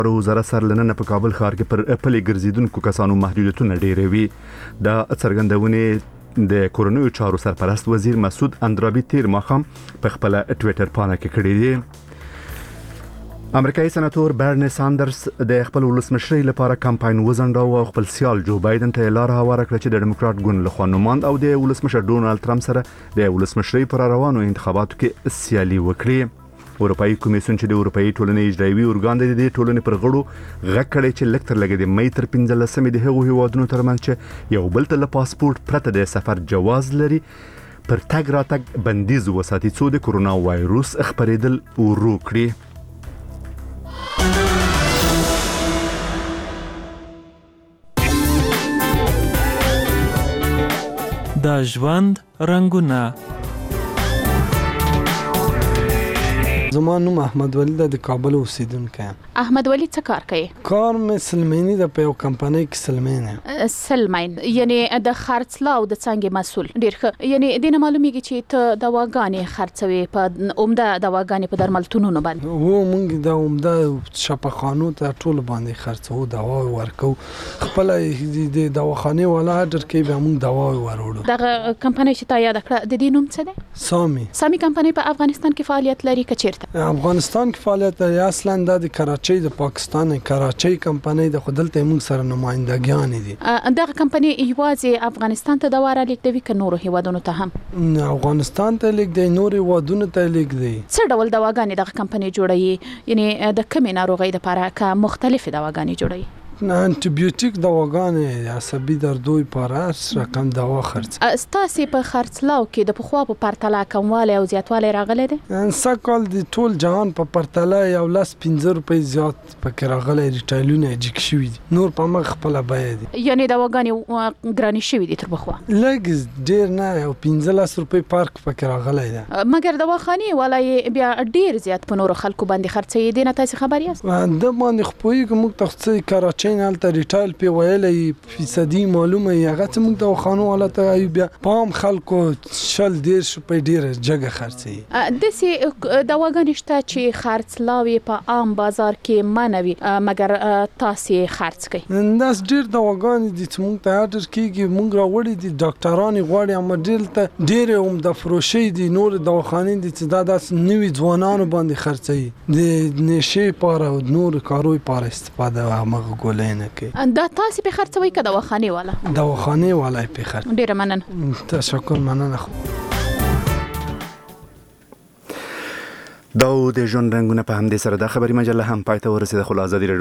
وزارت سرلننه په کابل ښار کې پر پلي ګرځیدونکو کسانو محدودیتونه ډېروي. دا څرګندونې د کورونیو چارو سرپرست وزیر مسعود اندرابي تیر ماښام په خپل ټویټر پاڼه کې کړی دی. امریکایي سناتور برني ساندرز د خپل ولسمشرۍ لپاره کمپاین وزنډاوه او خپل سیال جو بایدن ته لار هواره کړه چې د ډیموکرات ګوند لخوا نوماند او د ولسمشر ډونالد ټرمپ سره د ولسمشرۍ پر روانو انتخاباتو کې سیالي وکړي. اروپאי کمیسیون چې د اروپאי ټولنې اجرایوي ارګان دی د ټولنې پر غړو غږ کړی چې لکتر لګي د مې تر 15 د هغو هیوادونو ترمنځ چې یو بل ته له پاسپورت پرته د سفر جواز لري پر تګ راتګ بندیز وساتي څو د کورونا وایروس خپرېدل ورو کړي. د ژوند رنگونه. زما نوم احمد ولی د کابل اوسیدونکی یم. احمد ولی څه کار کوي؟ کار مې سلمینی د په یو کمپنۍ کې سلمین یم. سلمین یعنی د خرڅلاو د څنګه مسؤل. ډیر ښه. یعنی د نه معلومیږي چې ته دواګانې خرڅوي په عمده دواګانې په درملتونونو باندې. و مونږ د عمده شفاخانو ته ټول باندې خرڅو دوا ورکو. خپل د دواخانه والا اډر کې به مونږ دوا وروړو. دغه کمپنۍ چې تا یاد کړه د دې نوم څه دی؟ سامي کمپنۍ په افغانستان کې فعالیت لري که چیرته؟ افغانستان کې فعالیت لري. اصلا د کراچۍ د پاکستان کراچۍ کمپنۍ د خودلته موږ سره نمائندګان دي. دغه کمپنۍ یوازې افغانستان ته دوا را لیږدوي که نورو هیوادونو ته هم؟ افغانستان ته لیږدوي، نورو هیوادونو ته لیږدوي. څه ډول دواګانې دغه کمپنۍ جوړوي؟ یعنی د کومې ناروغۍ لپاره که مختلفې دواګانې جوړوي؟ انټي بیوټیک دواګانې عصبي دردوي لپاره رقم دوا خرڅ. ستاسو په خرڅلاو کې د پخوا په پرتله کموالی او زیاتوالی راغلی دی؟ سږ د ټول جهان په پرتله یو 15 روپۍ زیات پکې راغلی. ریټیلونه جګ شوي دي، نور په مخ خپله بیه دي. یعنی دواګانې ګرانې شوي دي تر پخوا؟ لږ ډېر نه، یو 15 روپۍ فرق پکې راغلی دی. مګر دواخانې والا یې بیا ډېر زیات په نورو خلکو باندې خرڅوي. دې نه تاسې خبر یاست؟ د باندې خو پوهېږم موږ ته څه کراچۍ نه هلته ریټایل پې ویلی فیصدي معلومه یي هغه څه موږ دواخانو والا ته بیا په عام خلکو 10-15 روپۍ ډېره جګه خرڅوي. داسې دواګانې شته چې خرڅلاو یې په عام بازار کې منع وي مګر تاسې یې خرڅ کوئ؟ داسې ډېر دواګانې دي چې موږ ته اډر کېږي، موږ راوړي دي ډاکټران یې غواړي، اما ډېر ډېرې عمده فروشۍ دي. نور دواخانې دي چې دا داسې نوي ځوانانو باندې خرڅوي د نشې لپاره او نورو کارو لپاره استفاده همغه ګولۍ نه کوي. دا تاسې پې خرڅوئ که دواخانې والا؟ دواخانې والا یې پې خرڅوي. ډېره مننه. تشکر، مننه. دا د ژوند رنګونه په همدې سره د خبري مجله هم پای ته ورسېده. خو له ازادي